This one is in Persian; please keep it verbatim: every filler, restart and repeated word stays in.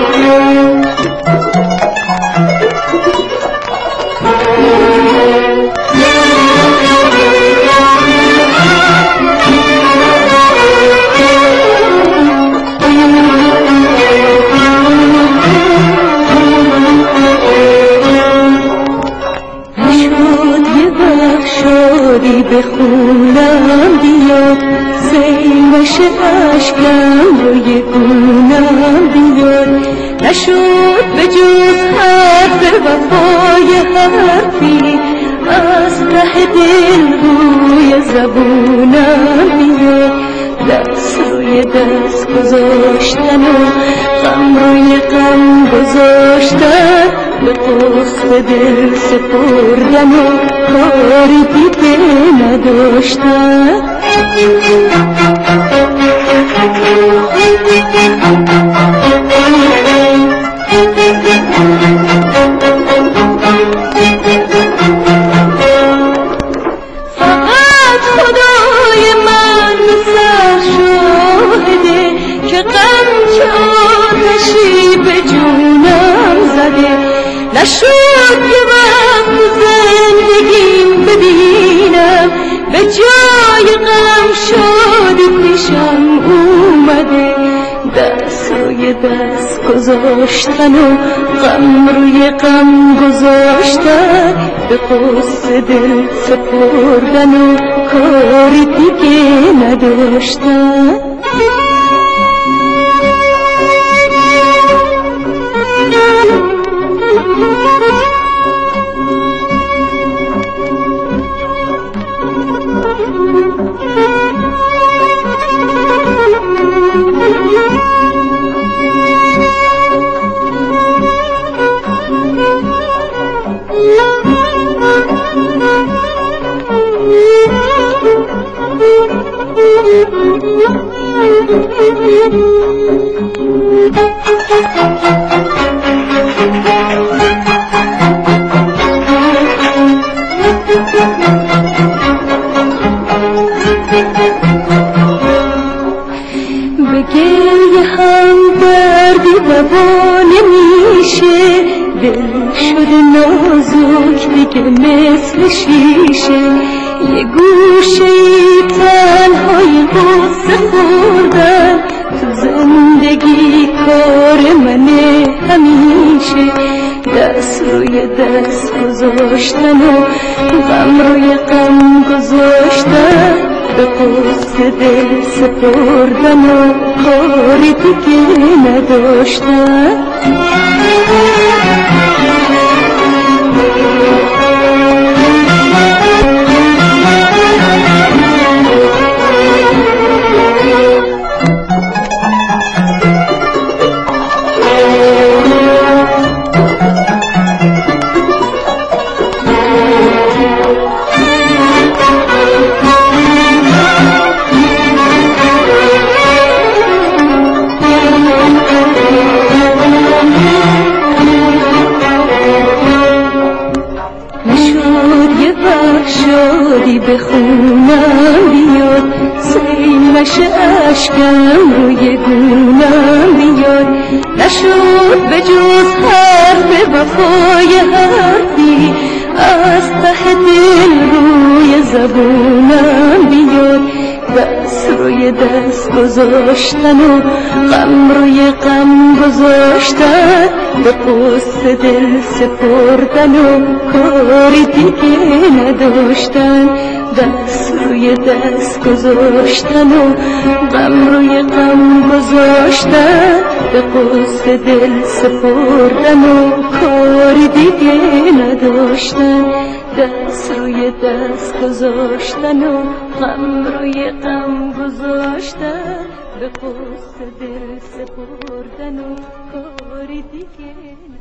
بخونم بیاد سیمش عشقم روی گونم بیاد نشد به جز حرف وفای حرفی از ته دل روی زبونم بیاد دست روی دست گذاشتن و غم روی غم گذاشتن به قصد دل سپردن و کاری دیگه نداشتن فقط خدای من سر شاهده که غم چه آتشی به جونم زده نشد یه وقت زندگیم ببینم به جای غم شادی پیشم اومده دست روی دست گذاشتن و غم روی غم گذاشتن به قصد دل سپردن و کاری دیگه نداشتن بگه هم دردی دوا نمیشه دل شده نازک دیگه مثل شیشه یه گوشه ای تنهای غصه خوردن تو زندگی کار منه همیشه دست روی دست گذاشتن و غم روی غم گذاشتن به قصد دل سپردن و کاری دیگه نداشتن شادی بخونم بیاد سیمش عشقم روی گونم بیاد نشد به جز حرف وفای حرفی از ته دل روی زبونم بیاد دست روی دست گذاشتن و غم روی غم گذاشتن به قصد دل سپردن و کاری دیگه نداشتن دست روی دست گذاشتن و غم روی غم گذاشتن به قصد دل سپردن و کاری دیگه نداشتن دست روی دست گذاشتن و غم روی غم گذاشتن به قصد دل سپردن و کاری دیگه